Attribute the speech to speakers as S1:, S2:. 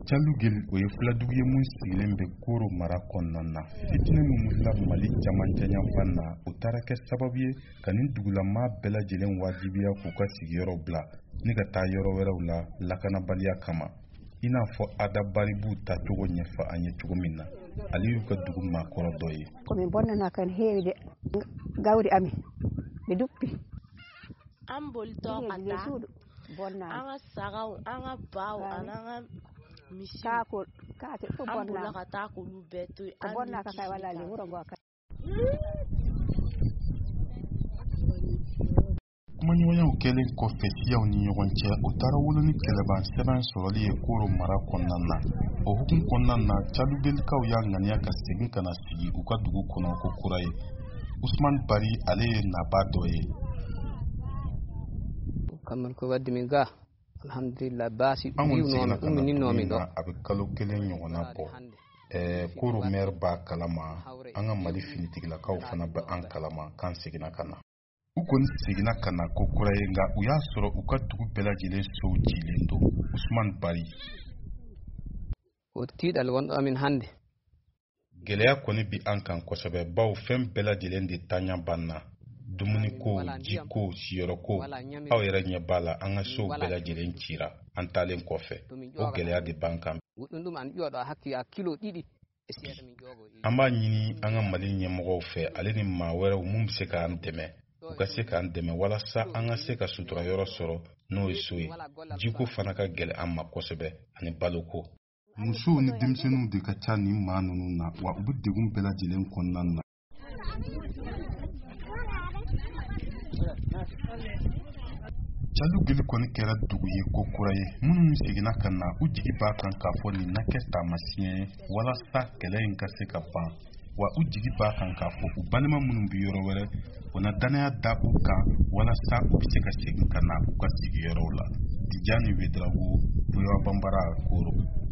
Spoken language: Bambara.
S1: Chalugel o ye filadugu ye mun sigilen bɛ Koro mara kɔnɔna na. Fitinɛ min wulila Mali camancɛ yanfan na o taara kɛ sababu ye ka nin dugulama bɛɛ lajɛlen wajibiya k'u ka sigiyɔrɔ bila ni ka taa yɔrɔ wɛrɛw la lakanabaliya kama. I n'a fɔ Ada Bari b'u tacogo ɲɛfɔ an ye cogo min na. Ale y'u ka dugu maakɔrɔ dɔ ye.
S2: Komin bonnana kan heewi de gawri ami mi duppi
S3: an bolitɔ ka taa an ka sagaw an ka baw an'an ka misiw an bolila ka taa k'olu bɛɛ to yen an ni jigi
S1: kumaɲɔgɔnyaw kɛlen kɔfɛ siyaw ni ɲɔgɔn cɛ o taara wolo ni kɛlɛban sɛbɛn sɔrɔli ye Koro mara kɔnɔna na. O hukumu kɔnɔna na Chalubelikaw y'a ŋaniya ka segin ka na sigi u ka dugu kɔnɔ ko kura ye. Usman Bari ale ye naba dɔ ye.
S4: Kamar ko wadimi ga alhamdulillah basi
S1: biu no mi do a bɛ kalo kelen ɲɔgɔnna bɔ. Koro maire b'a kalama an ka Mali finitigilakaw fana bɛ an kalama kan seginna ka na. U kɔni seginna ka na ko kura ye nka u y'a sɔrɔ u ka dugu bɛɛ lajɛlen sow cilen don. Usman Bari
S4: o tidal won amin hande
S1: gɛlɛya kɔni bi an kan kosɛbɛ baw fɛn bɛɛ lajɛlen de tanya banna. Dumuni ko, jiko, siyɔrɔ ko, aw yɛrɛ ɲɛ b'a la an ka sow bɛɛ lajɛlen cira an talen kɔfɛ. O gɛlɛya de b'an kan. An b'a ɲini an ka Mali ɲɛmɔgɔw fɛ ale ni maa wɛrɛw mun bɛ se k'an dɛmɛ. U ka se k'an dɛmɛ walasa an ka se ka sutura yɔrɔ sɔrɔ n'o ye so ye. Jiko fana ka gɛlɛn an ma kosɛbɛ ani baloko. Musow ni denmisɛnninw de ka ca nin maa ninnu na wa u bɛ degun bɛɛ lajɛlen kɔnɔna na. Chalugel kɔni kɛra dugu ye ko kura ye minnu seginna ka na u jigi b'a kan k'a fɔ nin na kɛ taamasiyɛn ye walasa kɛlɛ in ka se ka ban wa u jigi b'a kan k'a fɔ u balima minnu bɛ yɔrɔ wɛrɛ u na danaya da u kan walasa u bɛ se ka segin ka na u ka sigiyɔrɔw la. Tijani Wedrawogo, Boya Bambara, Koro.